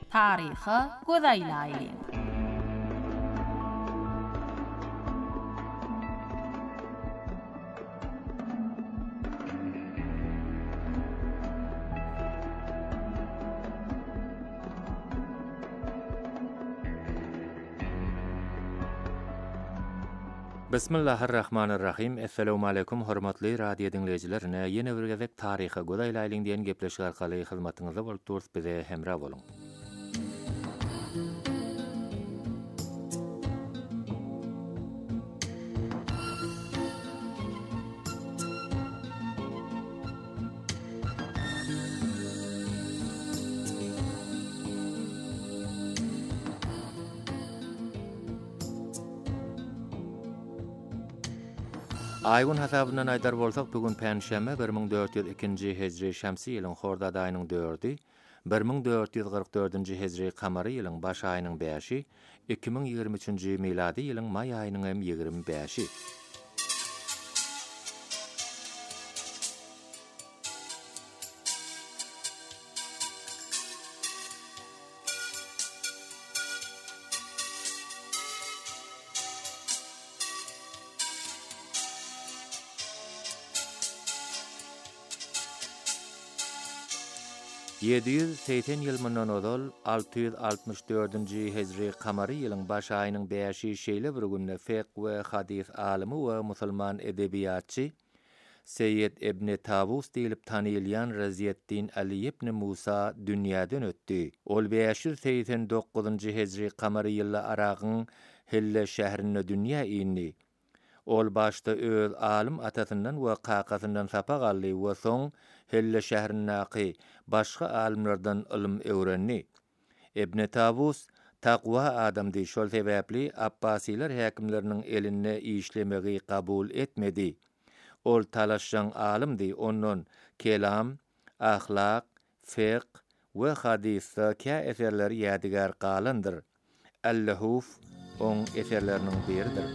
Tarixi gözäýläýin. Bismillahirrahmanirrahim. Assalamu alaykum hormatly radio dinleyijilerine. Ýene bir gezek taryha godaýlaýlyň diýen gepleşik arkaly hyzmatyňyzda bolup durýar, bize hemra boluň. Aýgun hasabynyň aýdar bolsak, bugün Pänşeme 1402-nji hejri şämsi ýylyň Horda aýynyň 4-i, 1444-nji hejri kamary ýylyň baş aýynyň 5-i, 2023-nji miladi ýylyň may aýynyň hem 25-i. Ýeýsen ýyl mundan odal 664-nji hejri kamary ýylyň baş aýynyň 5-i şeýle bir günde fiqh we hadis alimy we musulman edebiýatçy Seyyid ibn Tawus diýilip tanylýan Raziyeddin Ali ibn Musa dünýäden ötdi. Ol 589-njy hejri kamary ýylla aragyň Hille şäherine dünýä indi. Ol başda öz alim atasyndan we kakasyndan sapa galdy we soň Hille şäherindäki başga alimlerden ilim öwrenni. Ibn Tawus taqwa adamdy, şol sebäpli Abbasiler häkimleriniň eline işlemegi kabul etmedi. Ol talaşjan alimdy, ondan kelam, ahlak, fiqh we hadisde kä eserleri ýadigar galandyr. Allahuf on eserleriniň biridir.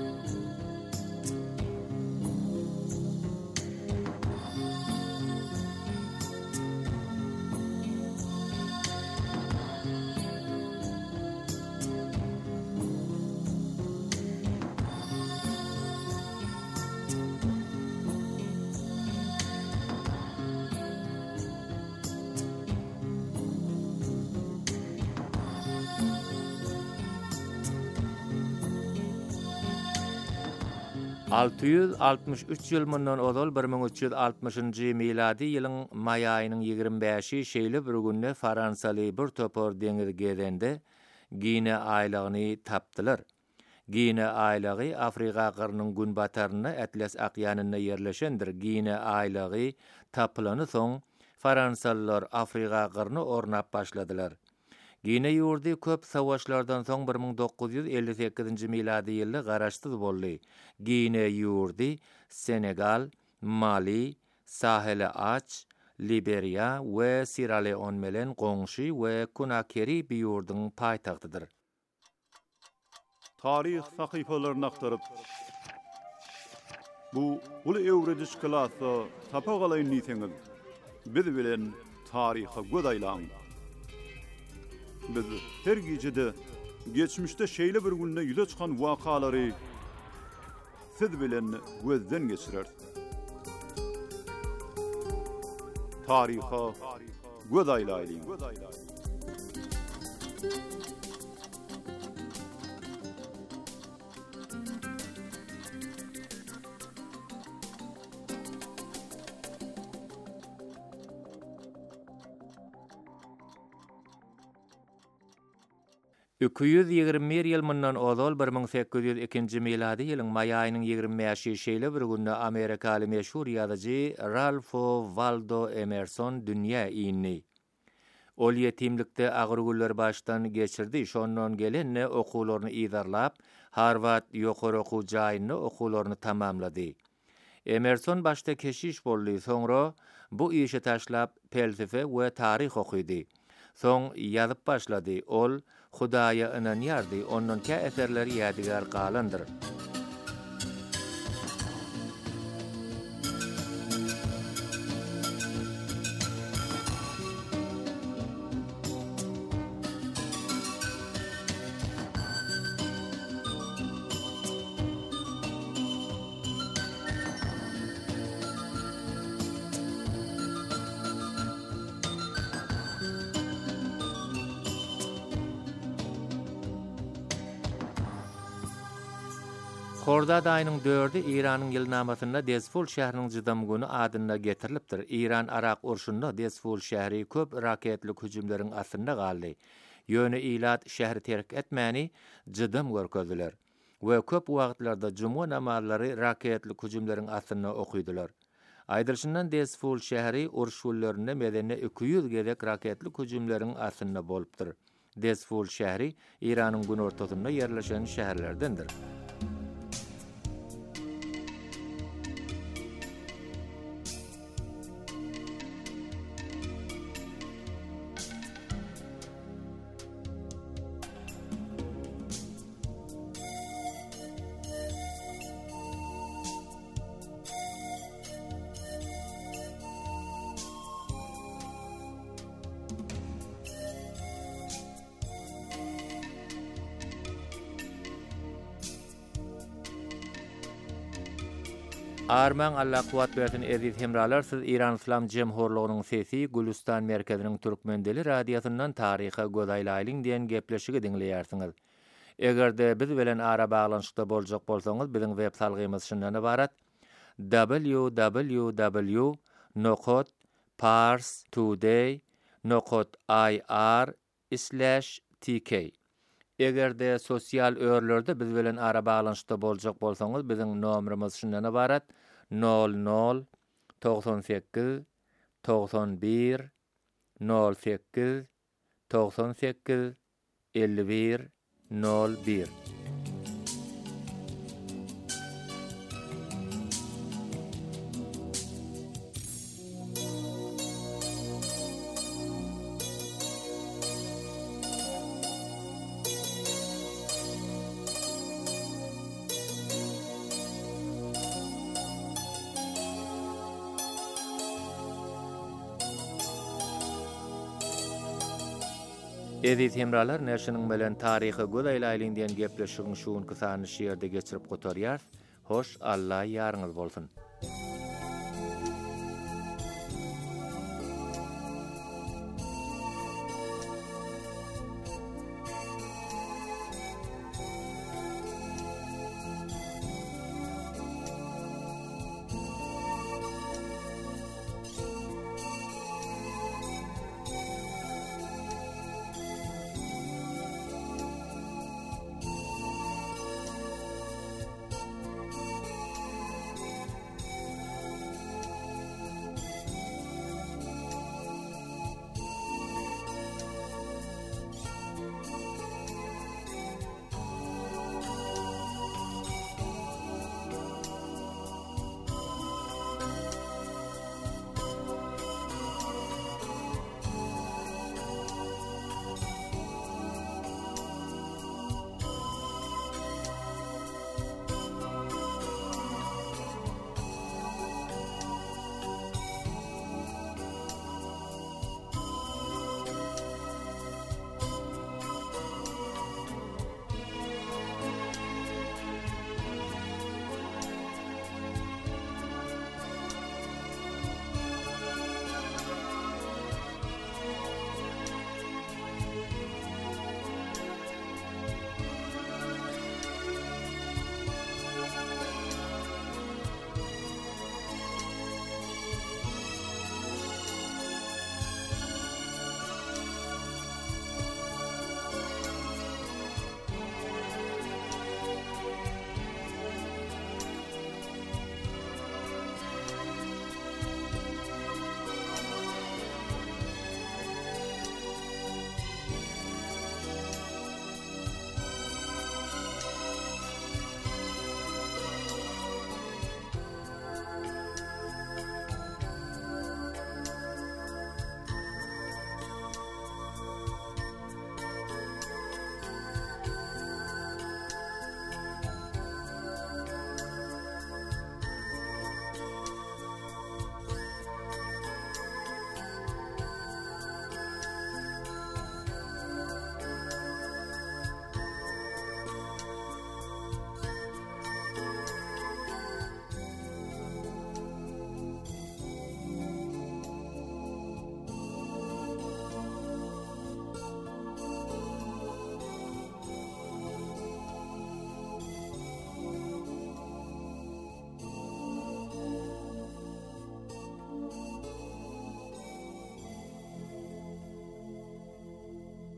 ýyl mundan odal 1360-njy miladi ýylyň may aýynyň 25-i şeýle bir günde Fransaly bir topor deňiz gezende Gine aýlagyny tapdylar. Gine aýlagy Afrika gyrynyň günbataryna Atlas akyanyna ýerleşendir. Gine aýlagy tapylany soň Fransalylar Afrika gyryny ornap başladylar. Gine ýurdy köp savaşlardan soň 1958-nji miladi ýylda garaşsyz boldy. Gine ýurdy Senegal, Mali, Sahel Aç, Liberia we Sierra Leone bilen goňşy we Conakry bir ýurdyň paýtagtydyr. Tarih sahypalaryny aktaryp bu ulu öwrediş klasy tapa galaýyn diýseňiz, biz bilen taryha godaýlaň. Biz her gecede geçmişte şeýle bir günde ýüze çykan wakalary siz bilen gözden geçirer. Taryha godaýlaýyn. Öküýüz 21 ýyl mundan odal 1802-nji miladi ýylyň may aýynyň 25-i şeýle bir günde Amerikaly meşhur ýazyjy Ralph Waldo Emerson dünýä indi. Ol ýetimlikde agyr günler başdan geçirdi. Şondan gelenne okuwlaryny ýazarlap Harvard ýokary okuw jaýyny okuwlaryny tamamlady. Emerson başta keşiş boldy, soňra bu işe taşlap felsefe we tarih okudy. Soň ýazyp başlady. Ol Hudaýa inanýardy, ondan kä eserleri ýadigar galandyr. Xordad ayının 4-i İran'ın ýylnamasyna Dezful şäheriniň jydam güni adyna getirilipdir. İran Arak urşunda Dezful şäheri köp raketlik hüjümleriň astynda galdy. Ýöne ilat şäheri terk etmäni jydam görkezdiler we köp wagtlarda juma namazlary raketlik hüjümleriň astyna okuýdylar. Aýdyrşyndan Dezful şäheri urşullarynda medenne 200 gezek raketlik hüjümleriň astyna bolupdyr. Dezful şäheri İranyň günortasynda ýerleşen şäherlerdendir. Arman Allah kuwat bersin eziz hemralar, siz İran İslam Jemhurlugynyň sesi Gülistan merkeziniň türkmendeli radiýasyndan taryha gözaýlaýlyň diýen gepleşigi dinleýärsiňiz. Egerde biz bilen ara baglanşykda boljak bolsaňyz biziň web salgymyz şundan ibarat: www.parstoday.ir/tk. Egerde sosial örlerde biz bilen ara baglanşykda boljak bolsaňyz biziň nomerimiz şundan ibarat: 00 98 91 08 98 51 01. Eziz hemralar, näşiniň bilen taryhy gözaýlaýlyň diýen gepleşigiň şuun kysany şeýerde geçirip gotarýar. Hoş, Allah ýarňyz bolsun.